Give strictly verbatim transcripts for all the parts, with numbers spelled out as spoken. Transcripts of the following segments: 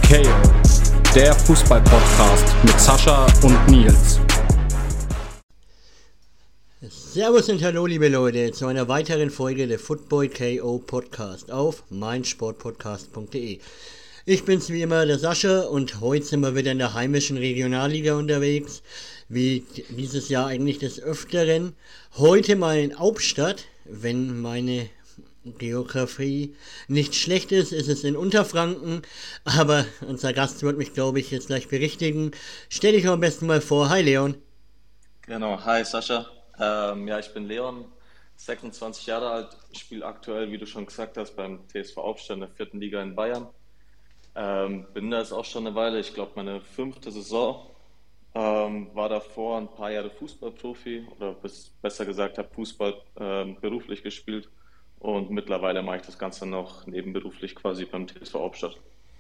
K O, der Fußball-Podcast mit Sascha und Nils. Servus und hallo liebe Leute zu einer weiteren Folge der Football K O Podcast auf meinsportpodcast punkt de. Ich bin's wie immer, der Sascha, und heute sind wir wieder in der heimischen Regionalliga unterwegs, wie dieses Jahr eigentlich des Öfteren. Heute mal in Hauptstadt, wenn meine Geografie nicht schlecht ist, ist es in Unterfranken, aber unser Gast wird mich, glaube ich, jetzt gleich berichtigen. Stell dich am besten mal vor. Hi Leon. Genau, hi Sascha. Ähm, ja, ich bin Leon, sechsundzwanzig Jahre alt, spiele aktuell, wie du schon gesagt hast, beim T S V Hauptstadt in der vierten Liga in Bayern. Ähm, bin da jetzt auch schon eine Weile, ich glaube meine fünfte Saison. Ähm, war davor ein paar Jahre Fußballprofi oder bis, besser gesagt habe Fußball ähm, beruflich gespielt. Und mittlerweile mache ich das Ganze noch nebenberuflich quasi beim T S V Hauptstadt.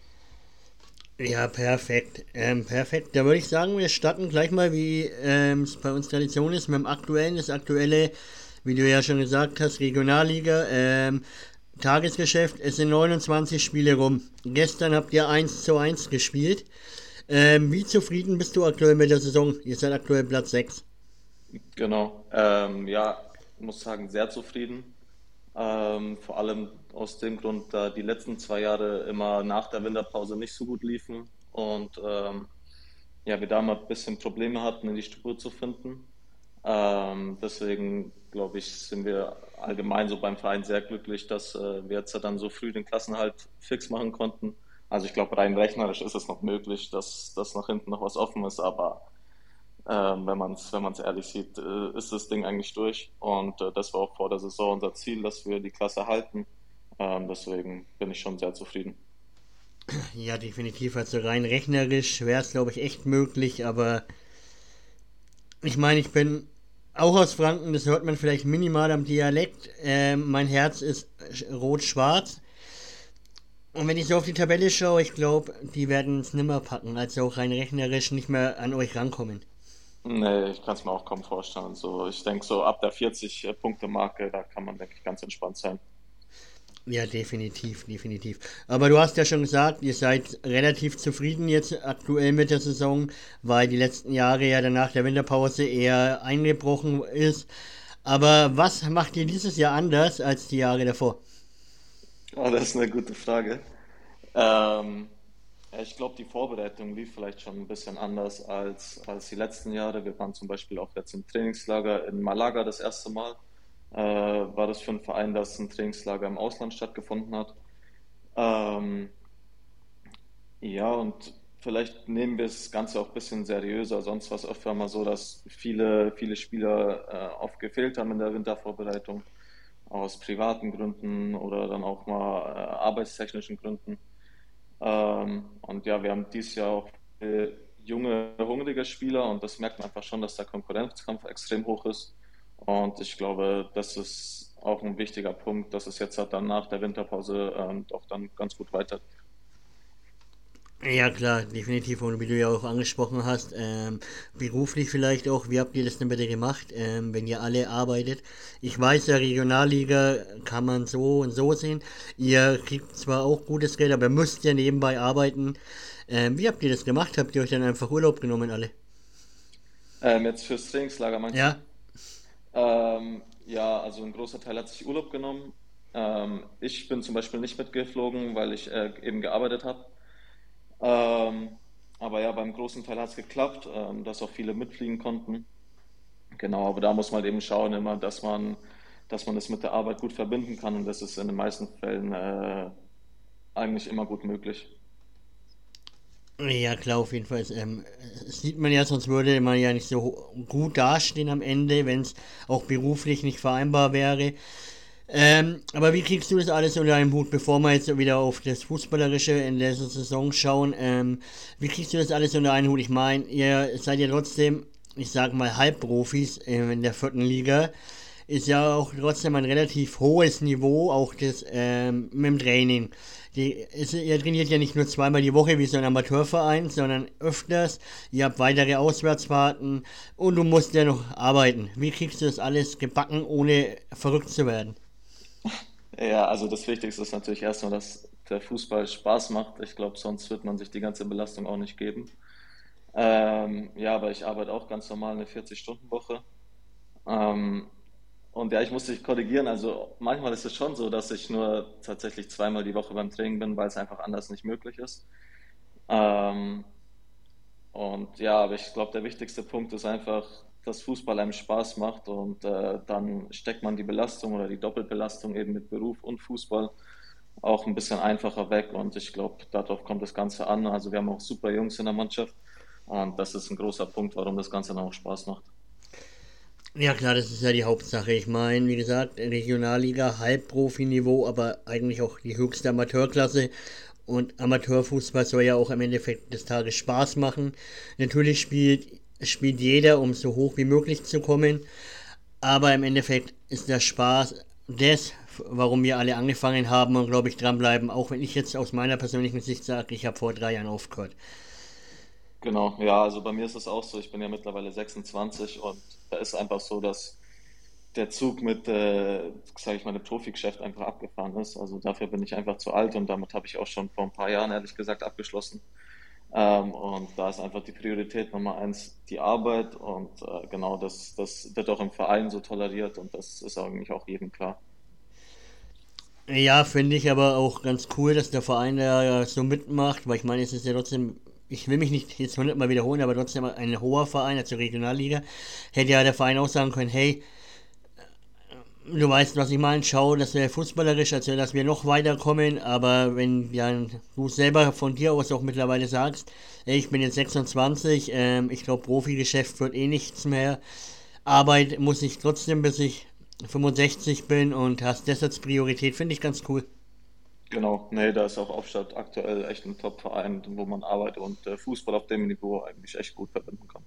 Ja, perfekt. Ähm, perfekt. Da würde ich sagen, wir starten gleich mal, wie ähm, es bei uns Tradition ist, mit dem aktuellen. Das aktuelle, wie du ja schon gesagt hast, Regionalliga, ähm, Tagesgeschäft. Es sind neunundzwanzig Spiele rum. Gestern habt ihr eins zu eins gespielt. Ähm, wie zufrieden bist du aktuell mit der Saison? Ihr seid aktuell Platz sechs. Genau, ähm, ja, muss sagen, sehr zufrieden. Ähm, vor allem aus dem Grund, da die letzten zwei Jahre immer nach der Winterpause nicht so gut liefen und ähm, ja, wir da mal ein bisschen Probleme hatten, in die Spur zu finden. Ähm, deswegen, glaube ich, sind wir allgemein so beim Verein sehr glücklich, dass äh, wir jetzt dann so früh den Klassenerhalt fix machen konnten. Also ich glaube, rein rechnerisch ist es noch möglich, dass, dass nach hinten noch was offen ist, aber ähm, wenn man es wenn man es ehrlich sieht, äh, ist das Ding eigentlich durch. Und äh, das war auch vor der Saison unser Ziel, dass wir die Klasse halten. Ähm, deswegen bin ich schon sehr zufrieden. Ja, definitiv. Also rein rechnerisch wäre es, glaube ich, echt möglich, aber ich meine, ich bin auch aus Franken, das hört man vielleicht minimal am Dialekt. Ähm, mein Herz ist rot-schwarz. Und wenn ich so auf die Tabelle schaue, ich glaube, die werden es nimmer packen, also auch rein rechnerisch nicht mehr an euch rankommen. Nee, ich kann es mir auch kaum vorstellen. So, ich denke, so ab der vierzig-Punkte-Marke, da kann man, denke ich, ganz entspannt sein. Ja, definitiv, definitiv. Aber du hast ja schon gesagt, ihr seid relativ zufrieden jetzt aktuell mit der Saison, weil die letzten Jahre ja danach der Winterpause eher eingebrochen ist. Aber was macht ihr dieses Jahr anders als die Jahre davor? Oh, das ist eine gute Frage. Ähm, ja, ich glaube, die Vorbereitung lief vielleicht schon ein bisschen anders als, als die letzten Jahre. Wir waren zum Beispiel auch jetzt im Trainingslager in Malaga das erste Mal. Äh, war das für einen Verein, dass ein Trainingslager im Ausland stattgefunden hat. Ähm, ja, und vielleicht nehmen wir das Ganze auch ein bisschen seriöser. Sonst war es öfter mal so, dass viele, viele Spieler äh, oft gefehlt haben in der Wintervorbereitung, aus privaten Gründen oder dann auch mal äh, arbeitstechnischen Gründen. Ähm, und ja, wir haben dieses Jahr auch viele junge, hungrige Spieler und das merkt man einfach schon, dass der Konkurrenzkampf extrem hoch ist. Und ich glaube, das ist auch ein wichtiger Punkt, dass es jetzt halt dann nach der Winterpause ähm, doch dann ganz gut weitergeht. Ja klar, definitiv. Und wie du ja auch angesprochen hast, ähm, beruflich vielleicht auch, wie habt ihr das denn bitte gemacht, ähm, wenn ihr alle arbeitet? Ich weiß ja, Regionalliga kann man so und so sehen. Ihr kriegt zwar auch gutes Geld, aber müsst ja nebenbei arbeiten. Ähm, wie habt ihr das gemacht? Habt ihr euch dann einfach Urlaub genommen alle? Ähm, jetzt fürs Trainingslager meinst du? Ja? Ähm, ja, also ein großer Teil hat sich Urlaub genommen. Ähm, ich bin zum Beispiel nicht mitgeflogen, weil ich äh, eben gearbeitet habe. Ähm, aber ja, beim großen Teil hat es geklappt, ähm, dass auch viele mitfliegen konnten. Genau, aber da muss man halt eben schauen immer, dass man, dass man das mit der Arbeit gut verbinden kann und das ist in den meisten Fällen äh, eigentlich immer gut möglich. Ja klar, auf jeden Fall. Ähm, das sieht man ja, sonst würde man ja nicht so ho- gut dastehen am Ende, wenn es auch beruflich nicht vereinbar wäre. Ähm, aber wie kriegst du das alles unter einen Hut, bevor wir jetzt wieder auf das Fußballerische in der Saison schauen? Ähm, wie kriegst du das alles unter einen Hut? Ich meine, ihr seid ja trotzdem, ich sag mal, Halbprofis ähm, in der vierten Liga. Ist ja auch trotzdem ein relativ hohes Niveau, auch das ähm, mit dem Training. Die, ist, ihr trainiert ja nicht nur zweimal die Woche wie so ein Amateurverein, sondern öfters. Ihr habt weitere Auswärtsfahrten und du musst ja noch arbeiten. Wie kriegst du das alles gebacken, ohne verrückt zu werden? Ja, also das Wichtigste ist natürlich erstmal, dass der Fußball Spaß macht. Ich glaube, sonst wird man sich die ganze Belastung auch nicht geben. Ähm, ja, aber ich arbeite auch ganz normal eine vierzig-Stunden-Woche. Ähm, und ja, ich muss dich korrigieren. Also manchmal ist es schon so, dass ich nur tatsächlich zweimal die Woche beim Training bin, weil es einfach anders nicht möglich ist. Ähm, und ja, aber ich glaube, der wichtigste Punkt ist einfach, dass Fußball einem Spaß macht und äh, dann steckt man die Belastung oder die Doppelbelastung eben mit Beruf und Fußball auch ein bisschen einfacher weg und ich glaube, darauf kommt das Ganze an. Also wir haben auch super Jungs in der Mannschaft und das ist ein großer Punkt, warum das Ganze dann auch Spaß macht. Ja klar, das ist ja die Hauptsache. Ich meine, wie gesagt, Regionalliga, Halbprofi-Niveau, aber eigentlich auch die höchste Amateurklasse. Und Amateurfußball soll ja auch im Endeffekt des Tages Spaß machen. Natürlich spielt, spielt jeder, um so hoch wie möglich zu kommen. Aber im Endeffekt ist der Spaß das, warum wir alle angefangen haben und glaube ich dranbleiben. Auch wenn ich jetzt aus meiner persönlichen Sicht sage, ich habe vor drei Jahren aufgehört. Genau, ja, also bei mir ist es auch so, ich bin ja mittlerweile sechsundzwanzig und da ist einfach so, dass der Zug mit, äh, sage ich mal, dem Profigeschäft einfach abgefahren ist. Also dafür bin ich einfach zu alt und damit habe ich auch schon vor ein paar Jahren ehrlich gesagt abgeschlossen. Ähm, und da ist einfach die Priorität Nummer eins die Arbeit und äh, genau das, das wird auch im Verein so toleriert und das ist eigentlich auch jedem klar. Ja, finde ich aber auch ganz cool, dass der Verein da ja so mitmacht, weil ich meine, es ist ja trotzdem, ich will mich nicht jetzt hundertmal wiederholen, aber trotzdem ein hoher Verein, also Regionalliga. Hätte ja der Verein auch sagen können, hey, du weißt, was ich meine, schau, dass wir fußballerisch, also dass wir noch weiterkommen, aber wenn ja, du selber von dir aus auch mittlerweile sagst, ey, ich bin jetzt sechsundzwanzig, ähm, ich glaube, Profigeschäft wird eh nichts mehr, Arbeit muss ich trotzdem, bis ich fünfundsechzig bin und hast das als Priorität, finde ich ganz cool. Genau, nee, da ist auch Aufstadt aktuell echt ein Top-Verein, wo man arbeitet und äh, Fußball auf dem Niveau eigentlich echt gut verbinden kann.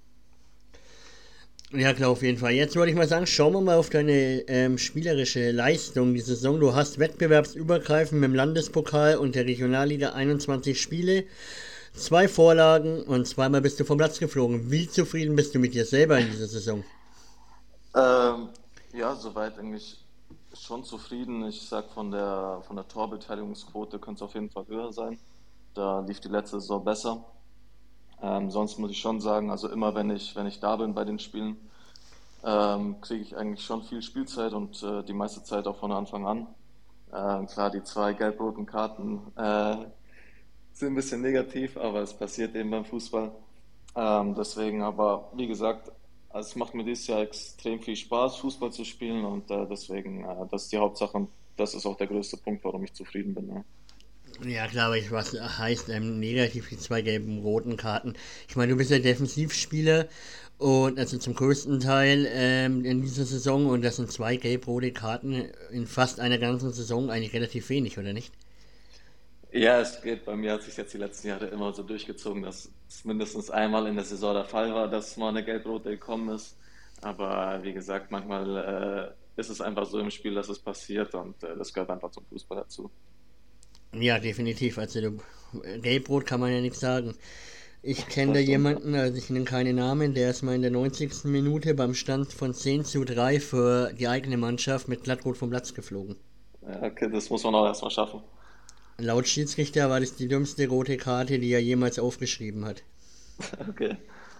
Ja, klar, auf jeden Fall. Jetzt würde ich mal sagen, schauen wir mal auf deine ähm, spielerische Leistung die Saison. Du hast wettbewerbsübergreifend mit dem Landespokal und der Regionalliga einundzwanzig Spiele, zwei Vorlagen und zweimal bist du vom Platz geflogen. Wie zufrieden bist du mit dir selber in dieser Saison? Ähm, ja, soweit eigentlich schon zufrieden. Ich sag von der von der Torbeteiligungsquote könnte es auf jeden Fall höher sein. Da lief die letzte Saison besser. Ähm, sonst muss ich schon sagen, also immer wenn ich wenn ich da bin bei den Spielen, ähm, kriege ich eigentlich schon viel Spielzeit und äh, die meiste Zeit auch von Anfang an. Ähm, klar, die zwei gelb-roten Karten äh, sind ein bisschen negativ, aber es passiert eben beim Fußball. Ähm, deswegen, aber wie gesagt, also es macht mir dieses Jahr extrem viel Spaß, Fußball zu spielen und äh, deswegen, äh, das ist die Hauptsache und das ist auch der größte Punkt, warum ich zufrieden bin. Ja. Ja, klar, aber ich, was heißt ähm, negativ die zwei gelben, roten Karten? Ich meine, du bist ja Defensivspieler und also zum größten Teil ähm, in dieser Saison und das sind zwei gelb-rote Karten in fast einer ganzen Saison eigentlich relativ wenig, oder nicht? Ja, es geht. Bei mir hat sich jetzt die letzten Jahre immer so durchgezogen, dass es mindestens einmal in der Saison der Fall war, dass mal eine Gelb-Rote gekommen ist. Aber wie gesagt, manchmal äh, ist es einfach so im Spiel, dass es passiert und äh, das gehört einfach zum Fußball dazu. Ja, definitiv. Also du, Gelbrot kann man ja nichts sagen. Ich kenne da Das stimmt, ja. jemanden, also ich nenne keine Namen, der ist mal in der neunzigsten Minute beim Stand von zehn zu drei für die eigene Mannschaft mit Glattrot vom Platz geflogen. Ja, okay, das muss man auch erstmal schaffen. Laut Schiedsrichter war das die dümmste rote Karte, die er jemals aufgeschrieben hat. Okay.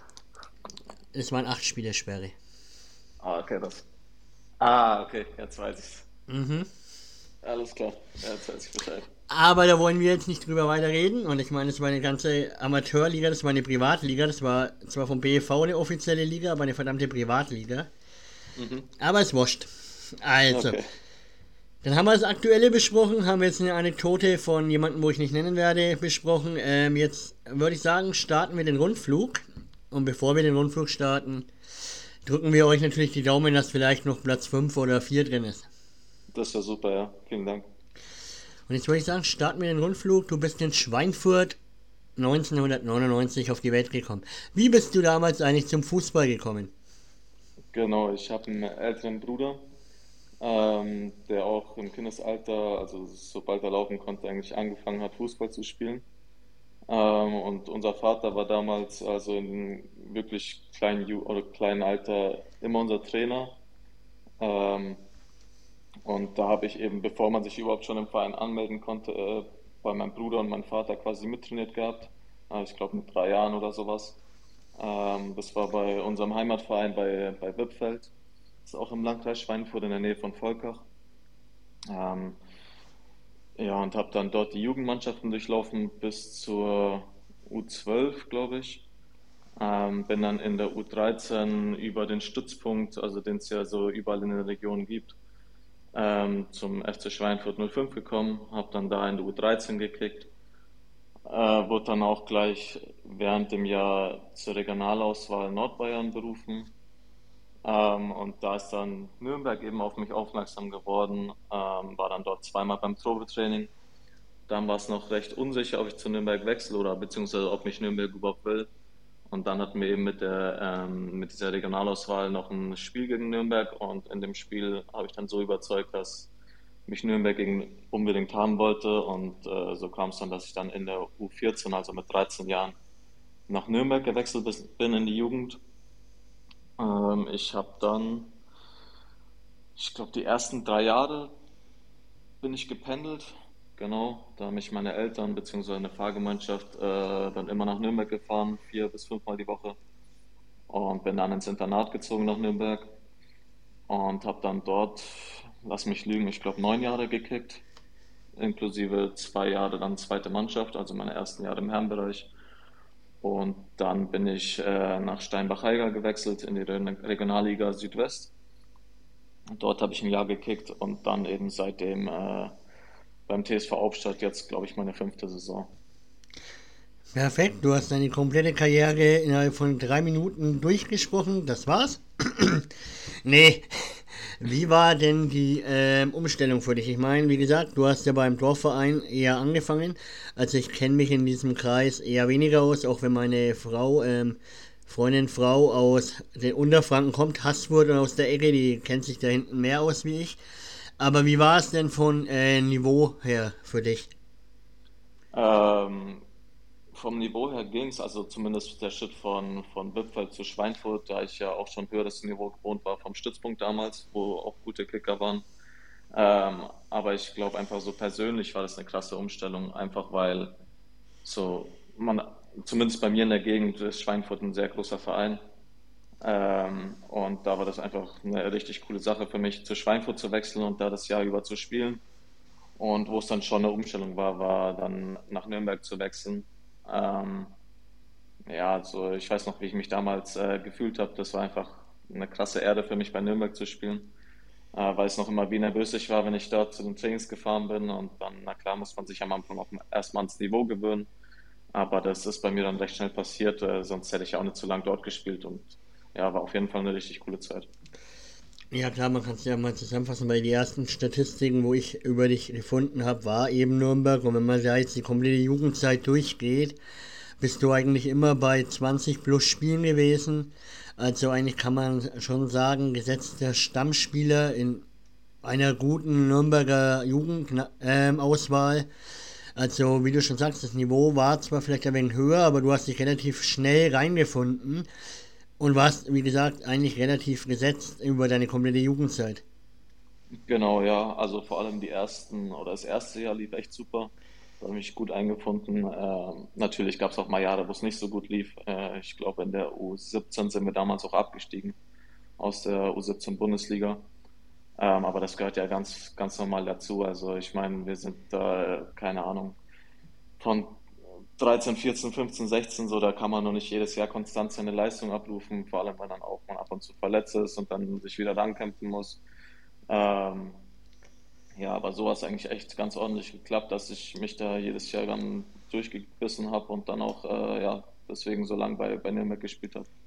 Es waren acht Spielersperre. Ah, okay, das. Ah, okay, jetzt weiß ich's. Mhm. Alles klar. Ja, jetzt weiß ich Bescheid. Aber da wollen wir jetzt nicht drüber weiter reden. Und ich meine, das war eine ganze Amateurliga, das war eine Privatliga, das war zwar vom B E V eine offizielle Liga, aber eine verdammte Privatliga. Mhm. Aber es wurscht. Also, Okay. dann haben wir das Aktuelle besprochen, haben wir jetzt eine Anekdote von jemandem, wo ich nicht nennen werde, besprochen. Ähm, jetzt würde ich sagen, starten wir den Rundflug. Und bevor wir den Rundflug starten, drücken wir euch natürlich die Daumen, dass vielleicht noch Platz fünf oder vier drin ist. Das wäre super, ja. Vielen Dank. Und jetzt würde ich sagen, starten wir den Rundflug. Du bist in Schweinfurt neunzehnhundertneunundneunzig auf die Welt gekommen. Wie bist du damals eigentlich zum Fußball gekommen? Genau, ich habe einen älteren Bruder, ähm, der auch im Kindesalter, also sobald er laufen konnte, eigentlich angefangen hat, Fußball zu spielen. Ähm, und unser Vater war damals also in wirklich kleinen, Ju oder kleinen Alter immer unser Trainer. Ähm, und da habe ich eben, bevor man sich überhaupt schon im Verein anmelden konnte, äh, bei meinem Bruder und meinem Vater quasi mittrainiert gehabt. Äh, ich glaube mit drei Jahren oder sowas. Ähm, das war bei unserem Heimatverein bei, bei Wippfeld. Das ist auch im Landkreis Schweinfurt in der Nähe von Volkach. Ähm, ja, und habe dann dort die Jugendmannschaften durchlaufen bis zur U zwölf, glaube ich. Ähm, bin dann in der U dreizehn über den Stützpunkt, also den es ja so überall in der Region gibt, ähm, zum F C Schweinfurt null fünf gekommen, habe dann da in der U dreizehn gekickt, äh, wurde dann auch gleich während dem Jahr zur Regionalauswahl Nordbayern berufen. Ähm, und da ist dann Nürnberg eben auf mich aufmerksam geworden, ähm, war dann dort zweimal beim Probetraining. Dann war es noch recht unsicher, ob ich zu Nürnberg wechsle oder beziehungsweise ob mich Nürnberg überhaupt will. Und dann hatten wir eben mit der, ähm, mit dieser Regionalauswahl noch ein Spiel gegen Nürnberg und in dem Spiel habe ich dann so überzeugt, dass mich Nürnberg gegen unbedingt haben wollte und äh, so kam es dann, dass ich dann in der U vierzehn, also mit dreizehn Jahren, nach Nürnberg gewechselt bis- bin in die Jugend. Ähm, ich habe dann, ich glaube, die ersten drei Jahre bin ich gependelt. Genau, da haben mich meine Eltern bzw. eine Fahrgemeinschaft äh, dann immer nach Nürnberg gefahren, vier bis fünfmal die Woche. Und bin dann ins Internat gezogen nach Nürnberg und habe dann dort, lass mich lügen, ich glaube neun Jahre gekickt, inklusive zwei Jahre dann zweite Mannschaft, also meine ersten Jahre im Herrenbereich. Und dann bin ich äh, nach Steinbach-Heiger gewechselt in die Re- Regionalliga Südwest. Und dort habe ich ein Jahr gekickt und dann eben seitdem äh, beim T S V Hauptstadt jetzt, glaube ich, meine fünfte Saison. Perfekt, du hast deine komplette Karriere innerhalb von drei Minuten durchgesprochen. Das war's? Nee. Wie war denn die ähm, Umstellung für dich? Ich meine, wie gesagt, du hast ja beim Dorfverein eher angefangen. Also ich kenne mich in diesem Kreis eher weniger aus, auch wenn meine Frau, ähm, Freundin, Frau aus den Unterfranken kommt, Haßfurt und aus der Ecke, die kennt sich da hinten mehr aus wie ich. Aber wie war es denn von äh, Niveau her für dich? Ähm, Vom Niveau her ging es, also zumindest der Schritt von, von Wippfeld zu Schweinfurt, da ich ja auch schon höheres Niveau gewohnt war vom Stützpunkt damals, wo auch gute Kicker waren. Ähm, aber ich glaube einfach so persönlich war das eine krasse Umstellung, einfach weil so man, zumindest bei mir in der Gegend ist Schweinfurt ein sehr großer Verein. Ähm, und da war das einfach eine richtig coole Sache für mich, zu Schweinfurt zu wechseln und da das Jahr über zu spielen. Und wo es dann schon eine Umstellung war, war dann nach Nürnberg zu wechseln. Ähm, ja, also ich weiß noch, wie ich mich damals äh, gefühlt habe. Das war einfach eine krasse Ehre für mich, bei Nürnberg zu spielen. Äh, weiß noch immer, wie nervös ich war, wenn ich dort zu den Trainings gefahren bin. Und dann, na klar, muss man sich am Anfang auch erstmal ans Niveau gewöhnen. Aber das ist bei mir dann recht schnell passiert, äh, sonst hätte ich auch nicht so lange dort gespielt. Und ja, war auf jeden Fall eine richtig coole Zeit. Ja klar, man kann es ja mal zusammenfassen, weil die ersten Statistiken, wo ich über dich gefunden habe, war eben Nürnberg. Und wenn man da jetzt die komplette Jugendzeit durchgeht, bist du eigentlich immer bei zwanzig plus Spielen gewesen. Also eigentlich kann man schon sagen, gesetzter Stammspieler in einer guten Nürnberger Jugendauswahl. Ähm, Auswahl. Also wie du schon sagst, das Niveau war zwar vielleicht ein wenig höher, aber du hast dich relativ schnell reingefunden und warst, wie gesagt, eigentlich relativ gesetzt über deine komplette Jugendzeit. Genau, ja, also vor allem die ersten oder das erste Jahr lief echt super. Da habe ich mich gut eingefunden. Ähm, natürlich gab es auch mal Jahre, wo es nicht so gut lief. Äh, ich glaube, in der U siebzehn sind wir damals auch abgestiegen aus der U siebzehn Bundesliga. Ähm, aber das gehört ja ganz, ganz normal dazu. Also ich meine, wir sind da, äh, keine Ahnung, von dreizehn, vierzehn, fünfzehn, sechzehn, so, da kann man noch nicht jedes Jahr konstant seine Leistung abrufen, vor allem wenn dann auch man ab und zu verletzt ist und dann sich wieder rankämpfen muss. Ähm, ja, aber so hat es eigentlich echt ganz ordentlich geklappt, dass ich mich da jedes Jahr dann durchgebissen habe und dann auch, äh, ja, deswegen so lange bei, bei Nürnberg gespielt habe.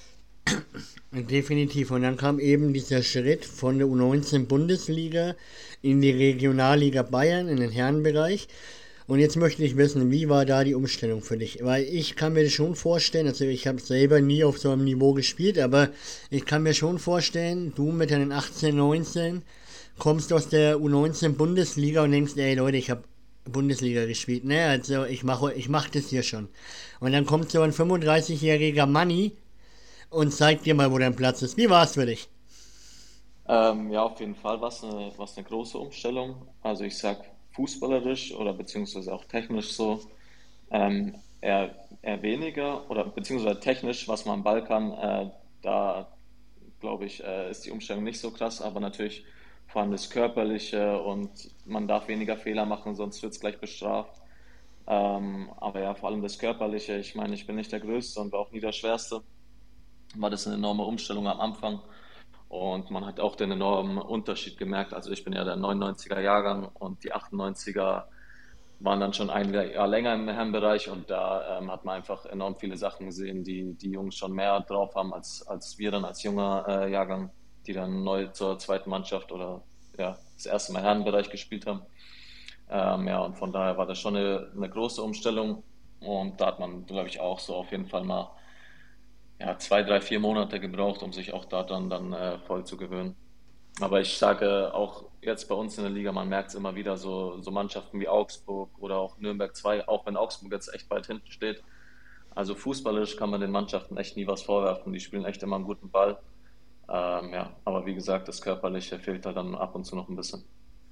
Definitiv. Und dann kam eben dieser Schritt von der U neunzehn Bundesliga in die Regionalliga Bayern, in den Herrenbereich. Und jetzt möchte ich wissen, wie war da die Umstellung für dich? Weil ich kann mir das schon vorstellen, also ich habe selber nie auf so einem Niveau gespielt, aber ich kann mir schon vorstellen, du mit deinen achtzehn, neunzehn kommst aus der U neunzehn Bundesliga und denkst, ey Leute, ich habe Bundesliga gespielt, ne? Also ich mache ich mach das hier schon. Und dann kommt so ein fünfunddreißigjähriger Manni und zeigt dir mal, wo dein Platz ist. Wie war es für dich? Ähm, ja, auf jeden Fall war es eine, war's eine große Umstellung. Also ich sag fußballerisch oder beziehungsweise auch technisch so ähm, eher, eher weniger oder beziehungsweise technisch, was man am Ball kann, äh, da glaube ich, äh, ist die Umstellung nicht so krass, aber natürlich vor allem das Körperliche und man darf weniger Fehler machen, sonst wird es gleich bestraft. Ähm, aber ja, vor allem das Körperliche. Ich meine, ich bin nicht der Größte und war auch nie der Schwerste. War das eine enorme Umstellung am Anfang und man hat auch den enormen Unterschied gemerkt. Also ich bin ja der neunundneunziger Jahrgang und die achtundneunziger waren dann schon ein Jahr länger im Herrenbereich und da ähm, hat man einfach enorm viele Sachen gesehen, die die Jungs schon mehr drauf haben als, als wir dann als junger äh, Jahrgang, die dann neu zur zweiten Mannschaft oder ja, das erste Mal im Herrenbereich gespielt haben. Ähm, ja, und von daher war das schon eine, eine große Umstellung und da hat man, glaube ich, auch so auf jeden Fall mal ja, zwei, drei, vier Monate gebraucht, um sich auch daran dann äh, voll zu gewöhnen. Aber ich sage auch jetzt bei uns in der Liga, man merkt es immer wieder, so, so Mannschaften wie Augsburg oder auch Nürnberg zwei, auch wenn Augsburg jetzt echt weit hinten steht. Also fußballerisch kann man den Mannschaften echt nie was vorwerfen. Die spielen echt immer einen guten Ball. Ähm, ja, aber wie gesagt, das Körperliche fehlt da dann ab und zu noch ein bisschen.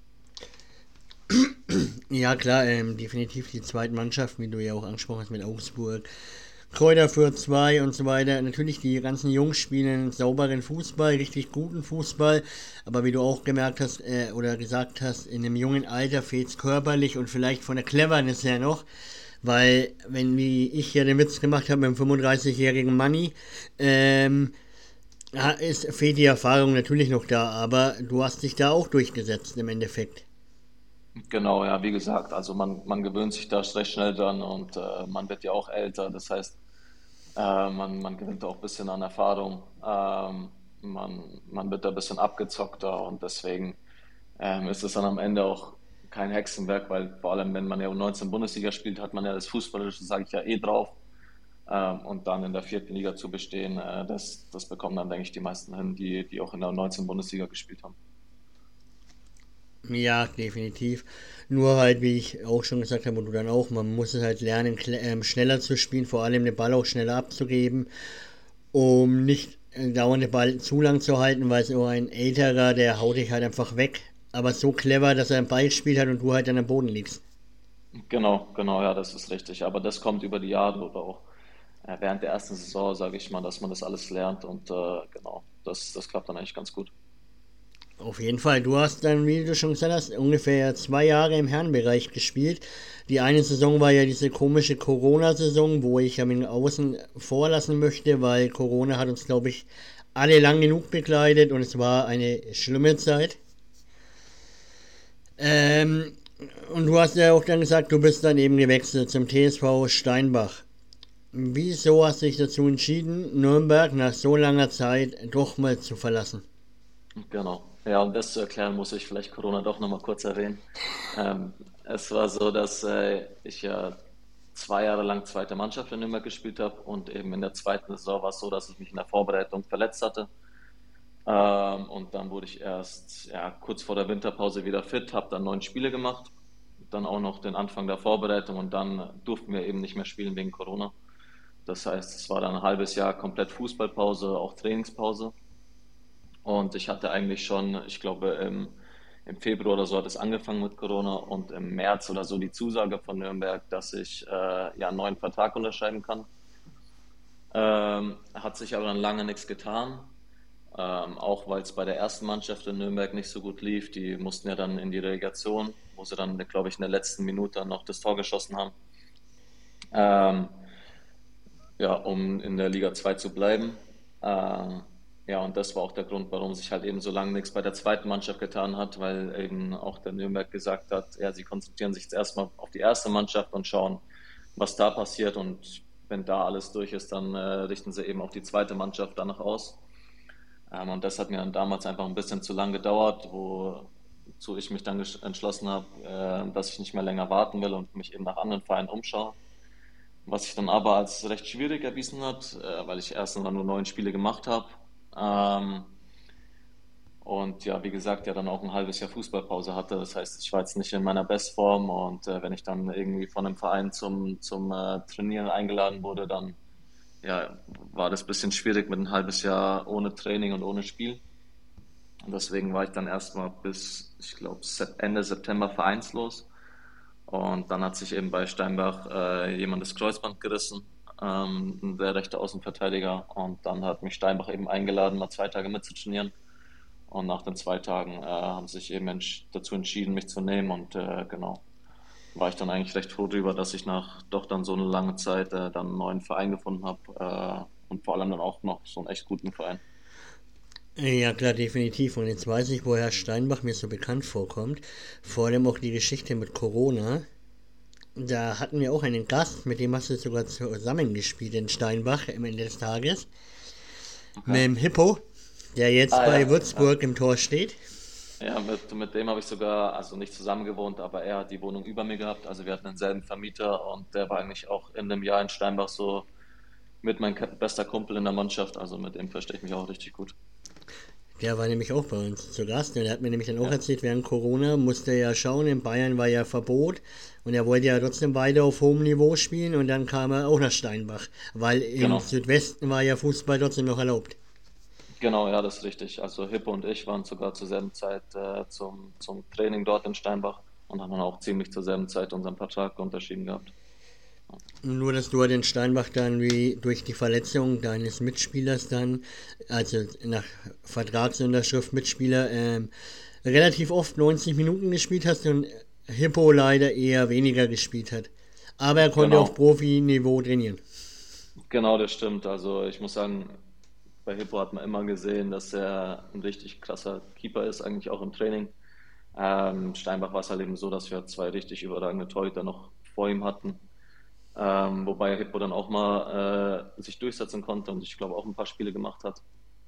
Ja, klar, ähm, definitiv die zweiten Mannschaften, wie du ja auch angesprochen hast mit Augsburg, Kräuter für zwei und so weiter. Natürlich, die ganzen Jungs spielen sauberen Fußball, richtig guten Fußball. Aber wie du auch gemerkt hast äh, oder gesagt hast, in einem jungen Alter fehlt es körperlich und vielleicht von der Cleverness her noch. Weil, wenn wie ich ja den Witz gemacht habe mit dem fünfunddreißigjährigen Manni, ähm, ja, ist, fehlt die Erfahrung natürlich noch da. Aber du hast dich da auch durchgesetzt im Endeffekt. Genau, ja, wie gesagt, also man, man gewöhnt sich da recht schnell dran und äh, man wird ja auch älter. Das heißt, Äh, man, man gewinnt auch ein bisschen an Erfahrung. Ähm, man, man wird da ein bisschen abgezockter und deswegen ähm, ist es dann am Ende auch kein Hexenwerk, weil vor allem, wenn man ja U neunzehn Bundesliga spielt, hat man ja das Fußballische, sage ich ja, eh drauf. Ähm, und dann in der vierten Liga zu bestehen, äh, das, das bekommen dann, denke ich, die meisten hin, die, die auch in der U neunzehn Bundesliga gespielt haben. Ja, definitiv. Nur halt, wie ich auch schon gesagt habe und du dann auch, man muss es halt lernen, kle- ähm, schneller zu spielen, vor allem den Ball auch schneller abzugeben, um nicht äh, dauernd den Ball zu lang zu halten, weil so ein älterer, der haut dich halt einfach weg. Aber so clever, dass er einen Ball gespielt hat und du halt an am Boden liegst. Genau, genau, ja, das ist richtig. Aber das kommt über die Jahre oder auch äh, während der ersten Saison, sage ich mal, dass man das alles lernt und äh, genau, das, das klappt dann eigentlich ganz gut. Auf jeden Fall, du hast dann, wie du schon gesagt hast, ungefähr zwei Jahre im Herrenbereich gespielt. Die eine Saison war ja diese komische Corona-Saison, wo ich ja mit Außen vorlassen möchte, weil Corona hat uns, glaube ich, alle lang genug begleitet und es war eine schlimme Zeit. Ähm, und du hast ja auch dann gesagt, du bist dann eben gewechselt zum T S V Steinbach. Wieso hast du dich dazu entschieden, Nürnberg nach so langer Zeit doch mal zu verlassen? Genau. Ja, um das zu erklären, muss ich vielleicht Corona doch nochmal kurz erwähnen. Ähm, es war so, dass äh, ich ja zwei Jahre lang zweite Mannschaft in Nürnberg gespielt habe und eben in der zweiten Saison war es so, dass ich mich in der Vorbereitung verletzt hatte. Ähm, und dann wurde ich erst ja, kurz vor der Winterpause wieder fit, habe dann neun Spiele gemacht, dann auch noch den Anfang der Vorbereitung und dann durften wir eben nicht mehr spielen wegen Corona. Das heißt, es war dann ein halbes Jahr komplett Fußballpause, auch Trainingspause. Und ich hatte eigentlich schon, ich glaube, im, im Februar oder so hat es angefangen mit Corona und im März oder so die Zusage von Nürnberg, dass ich äh, ja einen neuen Vertrag unterschreiben kann. Ähm, hat sich aber dann lange nichts getan, ähm, auch weil es bei der ersten Mannschaft in Nürnberg nicht so gut lief. Die mussten ja dann in die Relegation, wo sie dann, glaube ich, in der letzten Minute noch das Tor geschossen haben, ähm, ja, um in der Liga zwei zu bleiben. Ähm, ja, und das war auch der Grund, warum sich halt eben so lange nichts bei der zweiten Mannschaft getan hat, weil eben auch der Nürnberg gesagt hat, ja, sie konzentrieren sich jetzt erstmal auf die erste Mannschaft und schauen, was da passiert. Und wenn da alles durch ist, dann äh, richten sie eben auch die zweite Mannschaft danach aus. Ähm, und das hat mir dann damals einfach ein bisschen zu lang gedauert, wozu ich mich dann entschlossen habe, äh, dass ich nicht mehr länger warten will und mich eben nach anderen Vereinen umschaue. Was sich dann aber als recht schwierig erwiesen hat, äh, weil ich erst dann nur neun Spiele gemacht habe. Ähm, und ja, wie gesagt, ja dann auch ein halbes Jahr Fußballpause hatte. Das heißt, ich war jetzt nicht in meiner Bestform und äh, wenn ich dann irgendwie von einem Verein zum, zum äh, Trainieren eingeladen wurde, dann ja, war das ein bisschen schwierig mit ein halbes Jahr ohne Training und ohne Spiel. Und deswegen war ich dann erstmal bis, ich glaube, Ende September vereinslos. Und dann hat sich eben bei Steinbach äh, jemand das Kreuzband gerissen, ähm, der rechte Außenverteidiger. Und dann hat mich Steinbach eben eingeladen, mal zwei Tage mitzutrainieren. Und nach den zwei Tagen äh, haben sie sich eben entsch dazu entschieden, mich zu nehmen. Und äh, genau, war ich dann eigentlich recht froh drüber, dass ich nach doch dann so eine lange Zeit äh, dann einen neuen Verein gefunden habe. Äh, und vor allem dann auch noch so einen echt guten Verein. Ja, klar, definitiv. Und jetzt weiß ich, woher Steinbach mir so bekannt vorkommt. Vor allem auch die Geschichte mit Corona. Da hatten wir auch einen Gast, mit dem hast du sogar zusammengespielt in Steinbach am Ende des Tages. Mit Okay. dem Hippo, der jetzt Ah bei ja, ja. Würzburg im Tor steht. Ja, mit, mit dem habe ich sogar, also nicht zusammen gewohnt, aber er hat die Wohnung über mir gehabt. Also wir hatten denselben Vermieter und der war eigentlich auch in dem Jahr in Steinbach so mit mein Ke- bester Kumpel in der Mannschaft. Also mit dem verstehe ich mich auch richtig gut. Der war nämlich auch bei uns zu Gast und er hat mir nämlich dann auch Ja, erzählt, während Corona musste er ja schauen, in Bayern war ja Verbot und er wollte ja trotzdem weiter auf hohem Niveau spielen und dann kam er auch nach Steinbach, weil im genau. Südwesten war ja Fußball trotzdem noch erlaubt. Genau, ja, das ist richtig. Also Hippo und ich waren sogar zur selben Zeit äh, zum, zum Training dort in Steinbach und haben dann auch ziemlich zur selben Zeit unseren Vertrag unterschrieben gehabt. Nur, dass du halt in Steinbach dann wie durch die Verletzung deines Mitspielers dann, also nach Vertragsunterschrift Mitspieler, ähm, relativ oft neunzig Minuten gespielt hast und Hippo leider eher weniger gespielt hat. Aber er konnte auf Genau, Profi-Niveau trainieren. genau, das stimmt. Also ich muss sagen, bei Hippo hat man immer gesehen, dass er ein richtig krasser Keeper ist, eigentlich auch im Training. Ähm, Steinbach war es halt eben so, dass wir zwei richtig überragende Torhüter noch vor ihm hatten. Ähm, wobei Hippo dann auch mal äh, sich durchsetzen konnte und ich glaube auch ein paar Spiele gemacht hat.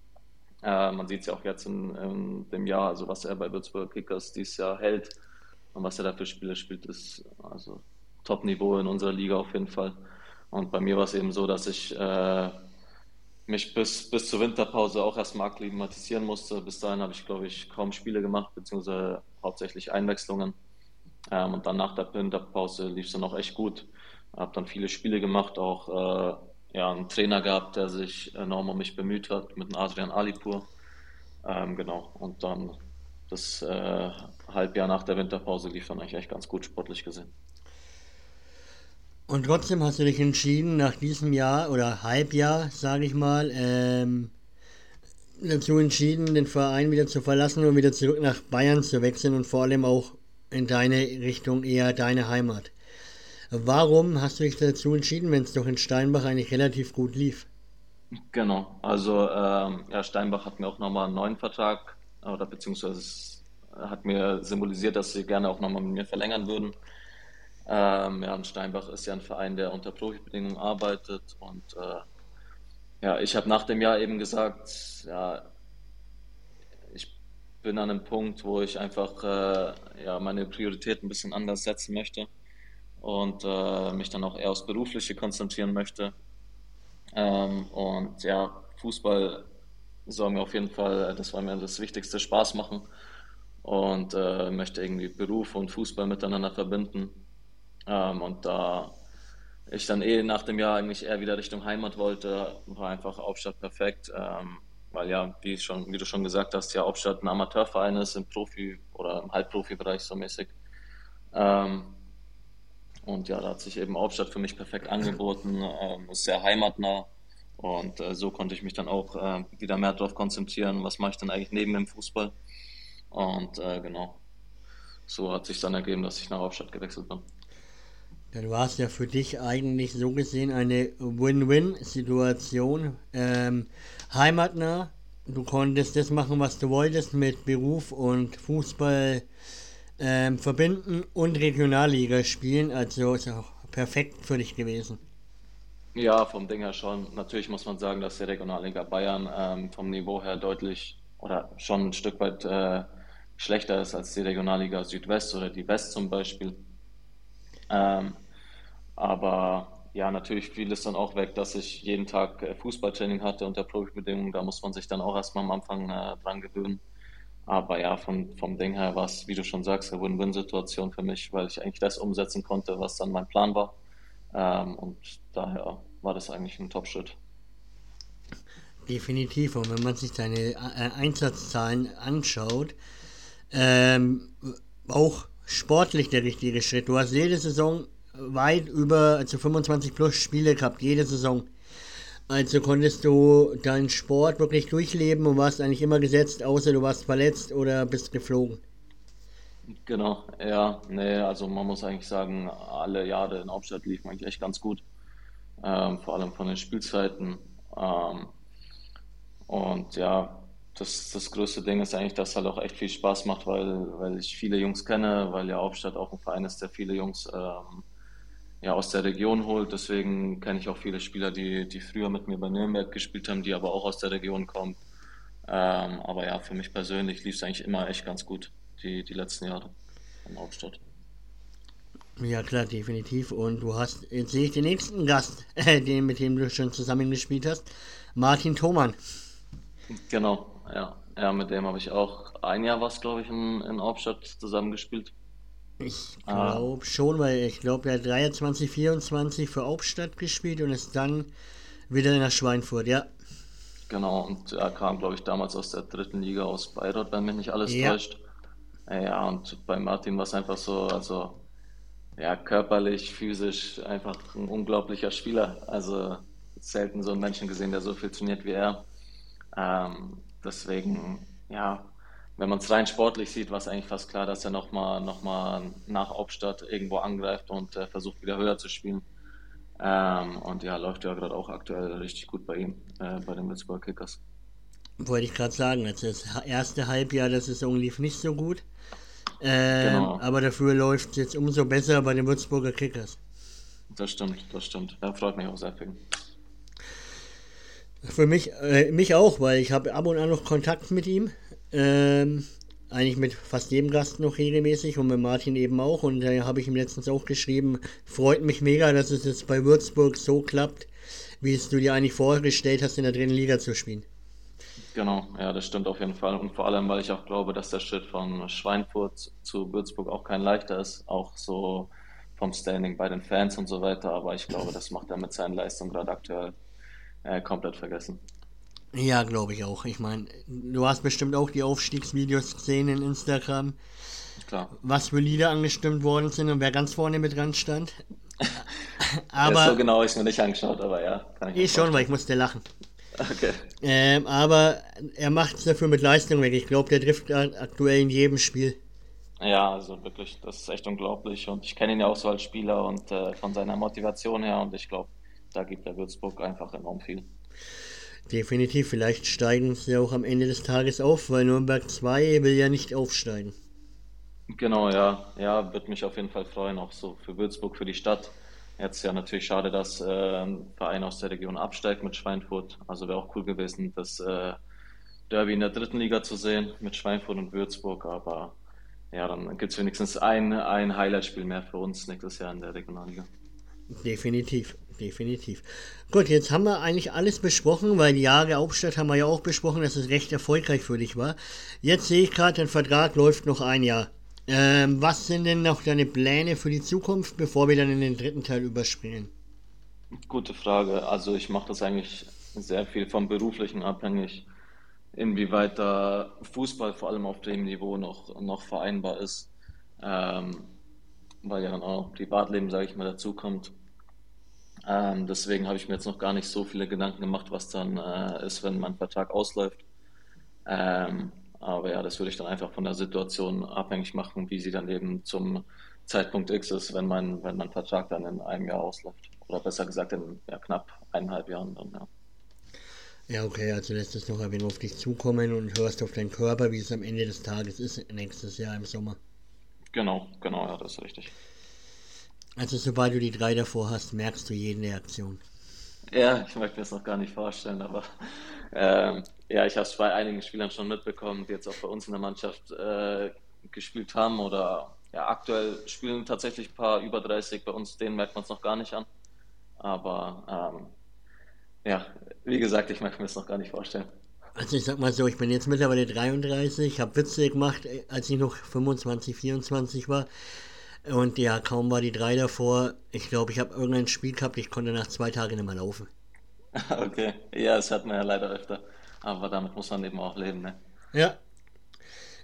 Äh, man sieht es ja auch jetzt in, in dem Jahr, also was er bei Würzburger Kickers dieses Jahr hält und was er da für Spiele spielt, ist also Top-Niveau in unserer Liga auf jeden Fall. Und bei mir war es eben so, dass ich äh, mich bis, bis zur Winterpause auch erstmal akklimatisieren musste. Bis dahin habe ich, glaube ich, kaum Spiele gemacht, beziehungsweise hauptsächlich Einwechslungen. Ähm, und dann nach der Winterpause lief es dann auch echt gut. Habe dann viele Spiele gemacht, auch äh, ja, einen Trainer gehabt, der sich enorm um mich bemüht hat, mit dem Adrian Alipur. Ähm, genau. Und dann das äh, Halbjahr nach der Winterpause lief dann eigentlich echt ganz gut sportlich gesehen. Und trotzdem hast du dich entschieden, nach diesem Jahr oder Halbjahr, sage ich mal, ähm, dazu entschieden, den Verein wieder zu verlassen und wieder zurück nach Bayern zu wechseln und vor allem auch in deine Richtung, eher deine Heimat. Warum hast du dich dazu entschieden, wenn es doch in Steinbach eigentlich relativ gut lief? Genau. Also ähm, ja, Steinbach hat mir auch nochmal einen neuen Vertrag oder beziehungsweise es hat mir symbolisiert, dass sie gerne auch nochmal mit mir verlängern würden. Ähm, ja, und Steinbach ist ja ein Verein, der unter Profibedingungen arbeitet. Und äh, ja, ich habe nach dem Jahr eben gesagt, ja, ich bin an einem Punkt, wo ich einfach äh, ja, meine Prioritäten ein bisschen anders setzen möchte und äh, mich dann auch eher aufs Berufliche konzentrieren möchte. Ähm, und ja, Fußball soll mir auf jeden Fall, das war mir das Wichtigste, Spaß machen und äh, möchte irgendwie Beruf und Fußball miteinander verbinden. Ähm, und da ich dann eh nach dem Jahr eigentlich eher wieder Richtung Heimat wollte, war einfach Hauptstadt perfekt. Ähm, weil ja, wie schon, wie du schon gesagt hast, ja Hauptstadt ein Amateurverein ist im Profi- oder im Halbprofibereich so mäßig. Ähm, und ja, da hat sich eben Hauptstadt für mich perfekt angeboten, ähm, ist sehr heimatnah. Und äh, so konnte ich mich dann auch äh, wieder mehr darauf konzentrieren, was mache ich denn eigentlich neben dem Fußball. Und äh, genau, so hat sich dann ergeben, dass ich nach Hauptstadt gewechselt bin. Dann war es ja für dich eigentlich so gesehen eine Win-Win-Situation. Ähm, heimatnah, du konntest das machen, was du wolltest mit Beruf und Fußball ähm, verbinden und Regionalliga spielen. Also ist auch perfekt für dich gewesen. Ja, vom Ding her schon. Natürlich muss man sagen, dass die Regionalliga Bayern ähm, vom Niveau her deutlich oder schon ein Stück weit äh, schlechter ist als die Regionalliga Südwest oder die West zum Beispiel. Ähm, aber ja, natürlich fiel es dann auch weg, dass ich jeden Tag äh, Fußballtraining hatte unter Profibedingungen. Da muss man sich dann auch erstmal am Anfang äh, dran gewöhnen. Aber ja, vom, vom Ding her war es, wie du schon sagst, eine Win-Win-Situation für mich, weil ich eigentlich das umsetzen konnte, was dann mein Plan war. Ähm, und daher war das eigentlich ein Top-Schritt. Definitiv. Und wenn man sich deine äh, Einsatzzahlen anschaut, ähm, auch sportlich der richtige Schritt. Du hast jede Saison weit über, also fünfundzwanzig plus Spiele gehabt, jede Saison. Also konntest du deinen Sport wirklich durchleben und warst eigentlich immer gesetzt, außer du warst verletzt oder bist geflogen. Genau, ja, nee, also man muss eigentlich sagen, alle Jahre in Hauptstadt liefen eigentlich echt ganz gut, ähm, vor allem von den Spielzeiten. Ähm, und ja, das, das größte Ding ist eigentlich, dass es halt auch echt viel Spaß macht, weil, weil ich viele Jungs kenne, weil ja Hauptstadt auch ein Verein ist, der viele Jungs ähm, ja, aus der Region holt. Deswegen kenne ich auch viele Spieler, die, die früher mit mir bei Nürnberg gespielt haben, die aber auch aus der Region kommen. Ähm, aber ja, für mich persönlich lief es eigentlich immer echt ganz gut, die, die letzten Jahre in Hauptstadt. Ja klar, definitiv. Und du hast, jetzt sehe ich den nächsten Gast, äh, den, mit dem du schon zusammengespielt hast, Martin Thoman. Genau, ja. Ja, mit dem habe ich auch ein Jahr was, glaube ich, in, in Hauptstadt zusammengespielt. Ich Ah, glaube schon, weil ich glaube, er hat dreiundzwanzig, vierundzwanzig für Hauptstadt gespielt und ist dann wieder nach Schweinfurt, ja. genau, und er kam, glaube ich, damals aus der dritten Liga aus Bayreuth, wenn mich nicht alles Ja, täuscht. Äh, Ja, und bei Martin war es einfach so, also ja, körperlich, physisch einfach ein unglaublicher Spieler. Also selten so einen Menschen gesehen, der so viel trainiert wie er. Ähm, deswegen, ja, wenn man es rein sportlich sieht, war es eigentlich fast klar, dass er nochmal noch mal nach Hauptstadt irgendwo angreift und äh, versucht wieder höher zu spielen. Ähm, und ja, läuft ja gerade auch aktuell richtig gut bei ihm, äh, bei den Würzburger Kickers. wollte ich gerade sagen. Also das erste Halbjahr der Saison lief nicht so gut. Ähm, Genau, aber dafür läuft es jetzt umso besser bei den Würzburger Kickers. das stimmt, das stimmt. Ja, freut mich auch sehr für ihn. Für mich, äh, mich auch, weil ich habe ab und an noch Kontakt mit ihm. Ähm, eigentlich mit fast jedem Gast noch regelmäßig und mit Martin eben auch. Und da habe ich ihm letztens auch geschrieben, freut mich mega, dass es jetzt bei Würzburg so klappt, wie es du dir eigentlich vorgestellt hast, in der dritten Liga zu spielen. Genau, ja, das stimmt auf jeden Fall. Und vor allem, weil ich auch glaube, dass der Schritt von Schweinfurt zu Würzburg auch kein leichter ist, auch so vom Standing bei den Fans und so weiter. Aber ich glaube, das macht er mit seinen Leistungen gerade aktuell äh, komplett vergessen. Ja, glaube ich auch. Ich meine, du hast bestimmt auch die Aufstiegsvideos gesehen in Instagram, Klar. was für Lieder angestimmt worden sind und wer ganz vorne mit dran stand. Ja, so Aber genau habe ich es mir nicht angeschaut, aber ja, kann ich mir ich schon, weil vorstellen. ich musste lachen. Okay. Ähm, aber er macht es dafür mit Leistung weg. Ich glaube, der trifft grad aktuell in jedem Spiel. Ja, also wirklich, das ist echt unglaublich. Und ich kenne ihn ja auch so als Spieler und äh, von seiner Motivation her. Und ich glaube, da gibt der Würzburg einfach enorm viel. Definitiv, vielleicht steigen sie auch am Ende des Tages auf, weil Nürnberg zwei will ja nicht aufsteigen. Genau, ja. Ja, würde mich auf jeden Fall freuen, auch so für Würzburg, für die Stadt. Jetzt ja natürlich schade, dass äh, ein Verein aus der Region absteigt mit Schweinfurt. Also wäre auch cool gewesen, das äh, Derby in der dritten Liga zu sehen mit Schweinfurt und Würzburg. Aber ja, dann gibt es wenigstens ein, ein Highlight-Spiel mehr für uns nächstes Jahr in der Regionalliga. Definitiv, definitiv. Gut, jetzt haben wir eigentlich alles besprochen, weil die Jahre Hauptstadt haben wir ja auch besprochen, dass es recht erfolgreich für dich war. Jetzt sehe ich gerade, dein Vertrag läuft noch ein Jahr. Ähm, was sind denn noch deine Pläne für die Zukunft, bevor wir dann in den dritten Teil überspringen? Gute Frage. Also ich mache das eigentlich sehr viel vom Beruflichen abhängig, inwieweit da Fußball vor allem auf dem Niveau noch, noch vereinbar ist, ähm, weil ja dann auch noch Privatleben, sage ich mal, dazukommt. Ähm, deswegen habe ich mir jetzt noch gar nicht so viele Gedanken gemacht, was dann äh, ist, wenn mein Vertrag ausläuft. Ähm, aber ja, das würde ich dann einfach von der Situation abhängig machen, wie sie dann eben zum Zeitpunkt X ist, wenn mein, wenn mein Vertrag dann in einem Jahr ausläuft. Oder besser gesagt in ja, knapp eineinhalb Jahren dann, ja. Ja, okay, also lässt es noch ein wenig auf dich zukommen und hörst auf deinen Körper, wie es am Ende des Tages ist, nächstes Jahr im Sommer. Genau, genau, ja, das ist richtig. Also sobald du die drei davor hast, merkst du jede Reaktion. Ja, ich möchte mir das noch gar nicht vorstellen, aber ähm, ja, ich habe es bei einigen Spielern schon mitbekommen, die jetzt auch bei uns in der Mannschaft äh, gespielt haben oder ja, aktuell spielen tatsächlich ein paar über dreißig bei uns, denen merkt man es noch gar nicht an. Aber ähm, ja, wie gesagt, ich möchte mir das noch gar nicht vorstellen. Also ich sag mal so, ich bin jetzt mittlerweile dreiunddreißig, habe Witze gemacht, äh, als ich noch fünfundzwanzig, vierundzwanzig war. Und ja, kaum war die drei davor. Ich glaube, ich habe irgendein Spiel gehabt, ich konnte nach zwei Tagen nicht mehr laufen. Okay, ja, das hat man ja leider öfter, aber damit muss man eben auch leben, ne? Ja,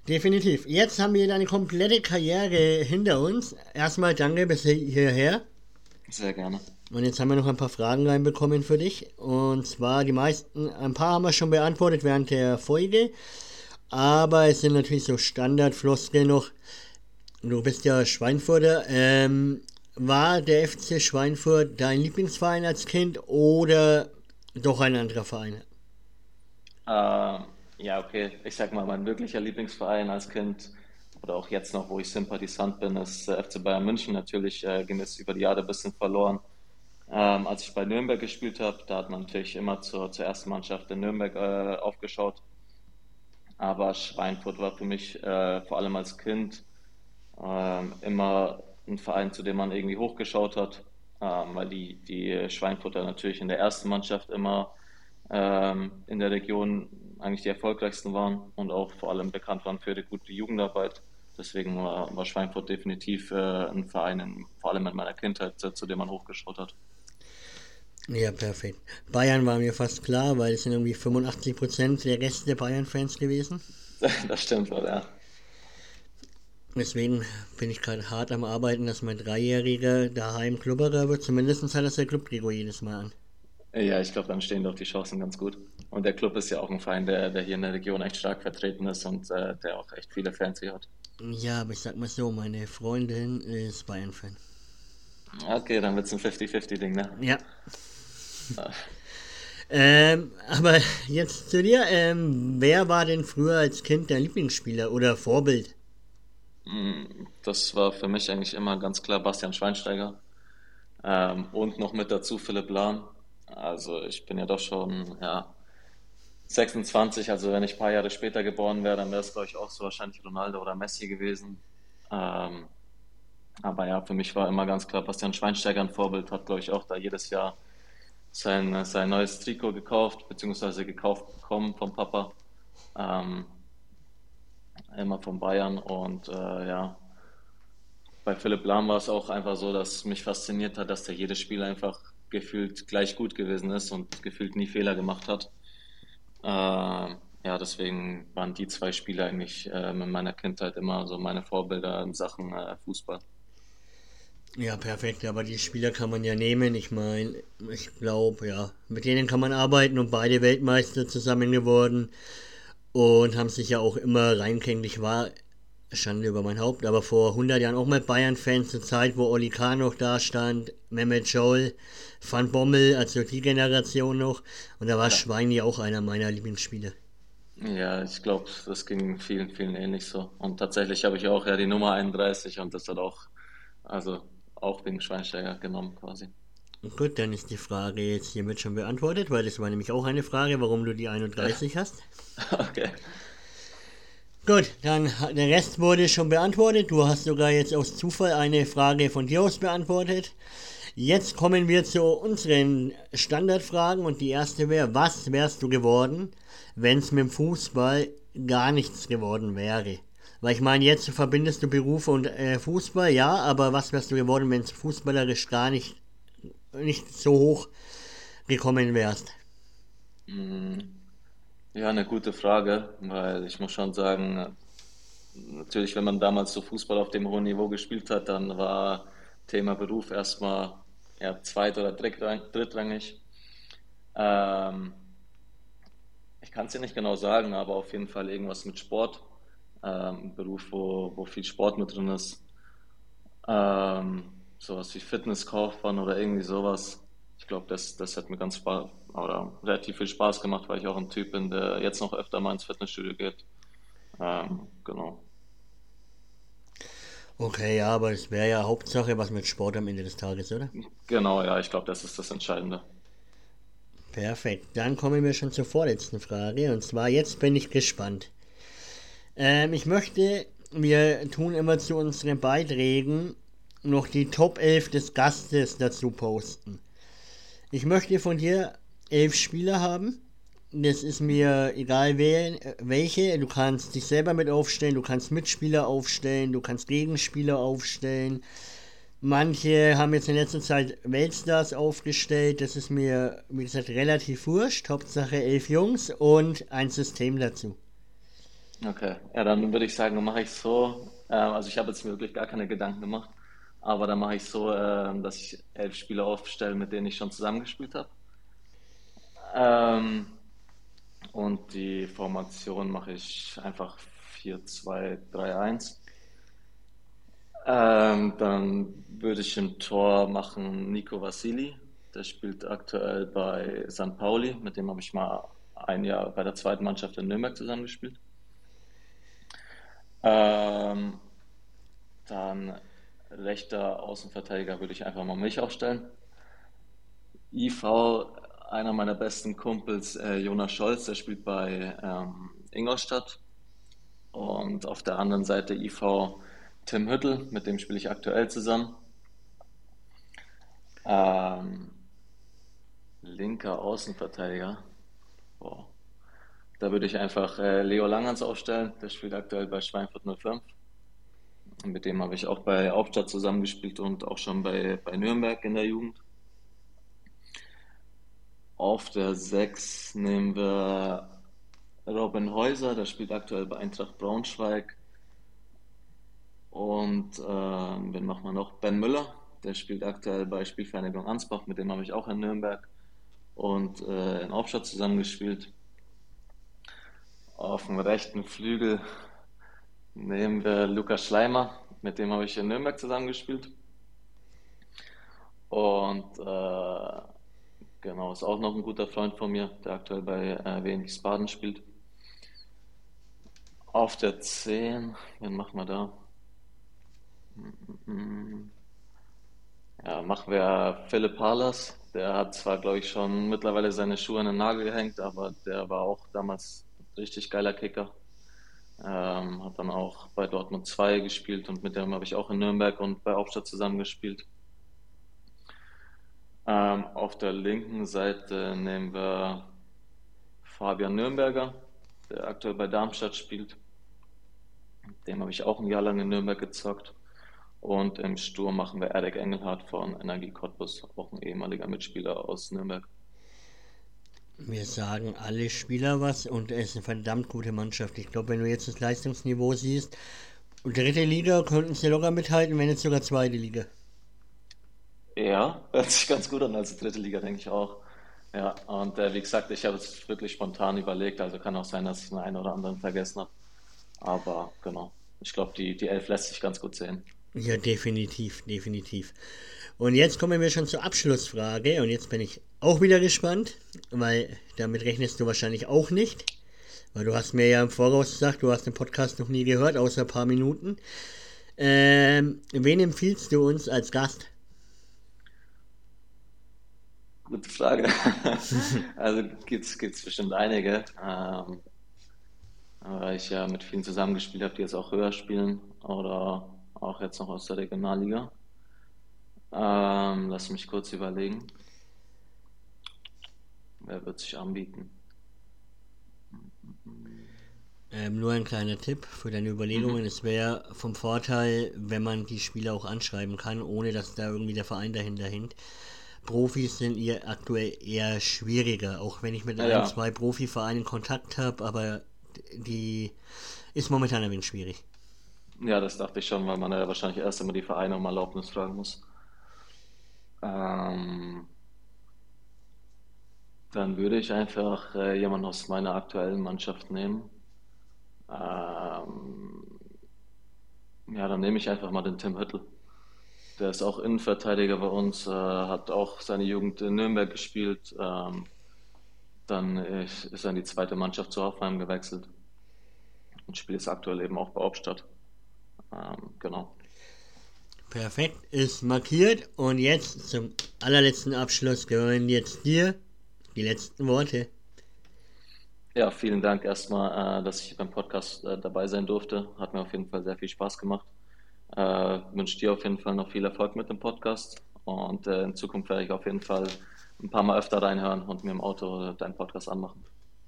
Definitiv. Jetzt haben wir deine komplette Karriere hinter uns. Erstmal danke bis hierher. Sehr gerne. Und jetzt haben wir noch ein paar Fragen reinbekommen für dich. Und zwar die meisten, ein paar haben wir schon beantwortet während der Folge. Aber es sind natürlich so Standardfloskeln noch. Du bist ja Schweinfurter. Ähm, war der F C Schweinfurt dein Lieblingsverein als Kind oder doch ein anderer Verein? Ähm, ja, okay. Ich sag mal, mein wirklicher Lieblingsverein als Kind oder auch jetzt noch, wo ich Sympathisant bin, ist der F C Bayern München. Natürlich äh, ging es über die Jahre ein bisschen verloren. Ähm, als ich bei Nürnberg gespielt habe, da hat man natürlich immer zur, zur ersten Mannschaft in Nürnberg äh, aufgeschaut. Aber Schweinfurt war für mich äh, vor allem als Kind ähm, immer ein Verein, zu dem man irgendwie hochgeschaut hat, ähm, weil die, die Schweinfurter natürlich in der ersten Mannschaft immer ähm, in der Region eigentlich die erfolgreichsten waren und auch vor allem bekannt waren für die gute Jugendarbeit. Deswegen war, war Schweinfurt definitiv äh, ein Verein, in, vor allem in meiner Kindheit, zu, zu dem man hochgeschaut hat. Ja, perfekt. Bayern war mir fast klar, weil es sind irgendwie fünfundachtzig Prozent der Reste Bayern-Fans gewesen. Das stimmt wohl, ja. Deswegen bin ich gerade hart am Arbeiten, dass mein Dreijähriger daheim Klubberer wird. Zumindest hat das der Club-Trikot jedes Mal an. Ja, ich glaube, dann stehen doch die Chancen ganz gut. Und der Club ist ja auch ein Verein, der, der hier in der Region echt stark vertreten ist und äh, der auch echt viele Fans hier hat. Ja, aber ich sag mal so, meine Freundin ist Bayern-Fan. Okay, dann wird es ein fünfzig fünfzig Ding, ne? Ja. ähm, aber jetzt zu dir. Ähm, wer war denn früher als Kind dein Lieblingsspieler oder Vorbild? Das war für mich eigentlich immer ganz klar Bastian Schweinsteiger. Ähm, und noch mit dazu Philipp Lahm. Also ich bin ja doch schon ja, sechsundzwanzig, also wenn ich ein paar Jahre später geboren wäre, dann wäre es, glaube ich, auch so wahrscheinlich Ronaldo oder Messi gewesen. Ähm, aber ja, für mich war immer ganz klar Bastian Schweinsteiger ein Vorbild, hat, glaube ich, auch da jedes Jahr sein, sein neues Trikot gekauft, beziehungsweise gekauft bekommen vom Papa. Ähm, immer von Bayern und äh, ja, bei Philipp Lahm war es auch einfach so, dass mich fasziniert hat, dass der jedes Spiel einfach gefühlt gleich gut gewesen ist und gefühlt nie Fehler gemacht hat. Äh, ja, deswegen waren die zwei Spiele eigentlich äh, in meiner Kindheit immer so meine Vorbilder in Sachen äh, Fußball. Ja, perfekt, aber die Spieler kann man ja nehmen. Ich meine, ich glaube, ja, mit denen kann man arbeiten und beide Weltmeister zusammen geworden und haben sich ja auch immer reinkriegt. War Schande über mein Haupt, aber vor hundert Jahren auch mit Bayern-Fans zur Zeit, wo Oli Kahn noch da stand, Mehmet Scholl, Van Bommel, also die Generation noch. Und da war Ja, Schweini auch einer meiner Lieblingsspieler. ja, ich glaube, das ging vielen, vielen ähnlich so. Und tatsächlich habe ich auch ja die Nummer einunddreißig und das hat auch, also auch wegen Schweinsteiger genommen quasi. Gut, dann ist die Frage jetzt hiermit schon beantwortet, weil das war nämlich auch eine Frage, warum du die einunddreißig hast. Okay. Gut, dann der Rest wurde schon beantwortet. Du hast sogar jetzt aus Zufall eine Frage von dir aus beantwortet. Jetzt kommen wir zu unseren Standardfragen und die erste wäre, was wärst du geworden, wenn es mit dem Fußball gar nichts geworden wäre? Weil ich meine, jetzt verbindest du Beruf und äh, Fußball, ja, aber was wärst du geworden, wenn es fußballerisch gar nicht, nicht so hoch gekommen wärst? Mm, Ja, eine gute Frage, weil ich muss schon sagen, natürlich, wenn man damals so Fußball auf dem hohen Niveau gespielt hat, dann war Thema Beruf erstmal ja, zweit- oder drittrang- drittrangig. Ähm, Ich kann es dir nicht genau sagen, aber auf jeden Fall irgendwas mit Sport. Ähm, ein Beruf, wo, wo viel Sport mit drin ist. Ähm, Sowas wie Fitnesskaufmann oder irgendwie sowas. Ich glaube, das, das hat mir ganz Spaß oder relativ viel Spaß gemacht, weil ich auch ein Typ bin, der jetzt noch öfter mal ins Fitnessstudio geht. Ähm, genau. Okay, ja, aber es wäre ja Hauptsache was mit Sport am Ende des Tages, oder? Genau, ja, ich glaube, das ist das Entscheidende. Perfekt, dann kommen wir schon zur vorletzten Frage und zwar, jetzt bin ich gespannt. Ähm, ich möchte, wir tun immer zu unseren Beiträgen noch die Top elf des Gastes dazu posten. Ich möchte von dir elf Spieler haben. Das ist mir egal wer, welche. Du kannst dich selber mit aufstellen, du kannst Mitspieler aufstellen, du kannst Gegenspieler aufstellen. Manche haben jetzt in letzter Zeit Weltstars aufgestellt. Das ist mir, wie gesagt, relativ wurscht. Hauptsache elf Jungs und ein System dazu. Okay, ja, dann würde ich sagen, dann mache ich so. Ähm, also ich habe jetzt mir wirklich gar keine Gedanken gemacht, aber dann mache ich so, ähm, dass ich elf Spieler aufstelle, mit denen ich schon zusammengespielt habe. Ähm, und die Formation mache ich einfach vier zwei drei eins. Ähm, dann würde ich im Tor machen Nico Vassili. Der spielt aktuell bei Sankt Pauli. Mit dem habe ich mal ein Jahr bei der zweiten Mannschaft in Nürnberg zusammengespielt. Ähm, Dann rechter Außenverteidiger würde ich einfach mal mich aufstellen. I V, einer meiner besten Kumpels, äh, Jonas Scholz, der spielt bei ähm, Ingolstadt. Und auf der anderen Seite I V Tim Hüttel, mit dem spiele ich aktuell zusammen. Ähm, Linker Außenverteidiger. Boah. Da würde ich einfach äh, Leo Langhans aufstellen. Der spielt aktuell bei Schweinfurt null fünf. Und mit dem habe ich auch bei Hauptstadt zusammengespielt und auch schon bei, bei Nürnberg in der Jugend. Auf der sechs nehmen wir Robin Häuser, der spielt aktuell bei Eintracht Braunschweig. Und ähm, wen machen wir noch? Ben Müller, der spielt aktuell bei Spielvereinigung Ansbach, mit dem habe ich auch in Nürnberg und äh, in Hauptstadt zusammengespielt. Auf dem rechten Flügel nehmen wir Lukas Schleimer, mit dem habe ich in Nürnberg zusammengespielt. Und äh, genau, ist auch noch ein guter Freund von mir, der aktuell bei äh, Wien Wiesbaden spielt. Auf der zehn, wen machen wir da? Ja, machen wir Philipp Harlas. Der hat zwar, glaube ich, schon mittlerweile seine Schuhe an den Nagel gehängt, aber der war auch damals ein richtig geiler Kicker. Ähm, hat dann auch bei Dortmund zwei gespielt und mit dem habe ich auch in Nürnberg und bei Hauptstadt zusammengespielt. Ähm, auf der linken Seite nehmen wir Fabian Nürnberger, der aktuell bei Darmstadt spielt. Dem habe ich auch ein Jahr lang in Nürnberg gezockt. Und im Sturm machen wir Erik Engelhardt von Energie Cottbus, auch ein ehemaliger Mitspieler aus Nürnberg. Wir sagen alle Spieler was und es ist eine verdammt gute Mannschaft. Ich glaube, wenn du jetzt das Leistungsniveau siehst, dritte Liga könnten sie locker mithalten, wenn nicht sogar zweite Liga. Ja, hört sich ganz gut an als dritte Liga, denke ich auch. Ja, und äh, wie gesagt, ich habe es wirklich spontan überlegt, also kann auch sein, dass ich den einen oder anderen vergessen habe. Aber genau, ich glaube, die, die Elf lässt sich ganz gut sehen. Ja, definitiv, definitiv. Und jetzt kommen wir schon zur Abschlussfrage und jetzt bin ich auch wieder gespannt, weil damit rechnest du wahrscheinlich auch nicht, weil du hast mir ja im Voraus gesagt, du hast den Podcast noch nie gehört, außer ein paar Minuten. Ähm, wen empfiehlst du uns als Gast? Gute Frage. Also gibt's gibt's bestimmt einige, ähm, weil ich ja mit vielen zusammengespielt habe, die jetzt auch höher spielen oder auch jetzt noch aus der Regionalliga. Ähm, lass mich kurz überlegen. Wer wird sich anbieten? Ähm, nur ein kleiner Tipp für deine Überlegungen. Mhm. Es wäre vom Vorteil, wenn man die Spieler auch anschreiben kann, ohne dass da irgendwie der Verein dahinter hängt. Profis sind ihr aktuell eher schwieriger, auch wenn ich mit ein, Ja, zwei Profivereinen Kontakt habe, aber die ist momentan ein wenig schwierig. ja, das dachte ich schon, weil man ja wahrscheinlich erst immer die Vereine um Erlaubnis fragen muss. Ähm, Dann würde ich einfach äh, jemanden aus meiner aktuellen Mannschaft nehmen. Ähm, ja, dann nehme ich einfach mal den Tim Hüttel. Der ist auch Innenverteidiger bei uns, äh, hat auch seine Jugend in Nürnberg gespielt. Ähm, dann ist, ist er in die zweite Mannschaft zu Hoffenheim gewechselt und spielt jetzt aktuell eben auch bei Hauptstadt. Ähm, genau. Perfekt, ist markiert und jetzt zum allerletzten Abschluss gehören jetzt dir die letzten Worte. Ja, vielen Dank erstmal, äh, dass ich beim Podcast äh, dabei sein durfte. Hat mir auf jeden Fall sehr viel Spaß gemacht. Äh, wünsche dir auf jeden Fall noch viel Erfolg mit dem Podcast und äh, in Zukunft werde ich auf jeden Fall ein paar Mal öfter reinhören und mir im Auto deinen Podcast anmachen.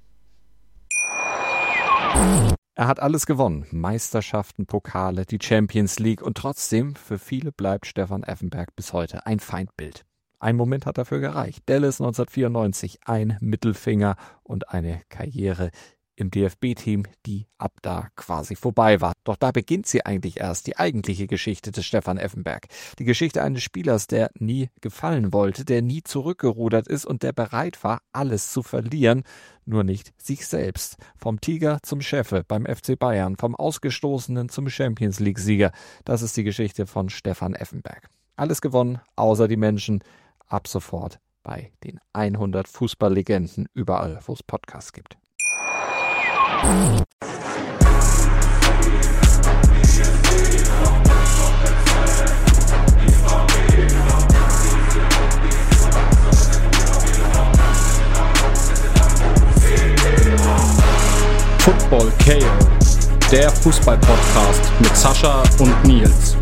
Er hat alles gewonnen. Meisterschaften, Pokale, die Champions League und trotzdem, für viele bleibt Stefan Effenberg bis heute ein Feindbild. Ein Moment hat dafür gereicht. Dallas neunzehnhundertvierundneunzig, ein Mittelfinger und eine Karriere im D F B-Team, die ab da quasi vorbei war. Doch da beginnt sie eigentlich erst, die eigentliche Geschichte des Stefan Effenberg. Die Geschichte eines Spielers, der nie gefallen wollte, der nie zurückgerudert ist und der bereit war, alles zu verlieren, nur nicht sich selbst. Vom Tiger zum Chefe beim F C Bayern, vom Ausgestoßenen zum Champions-League-Sieger. Das ist die Geschichte von Stefan Effenberg. Alles gewonnen, außer die Menschen. Ab sofort bei den hundert Fußballlegenden, überall, wo es Podcasts gibt. Football K O, der Fußball-Podcast mit Sascha und Nils.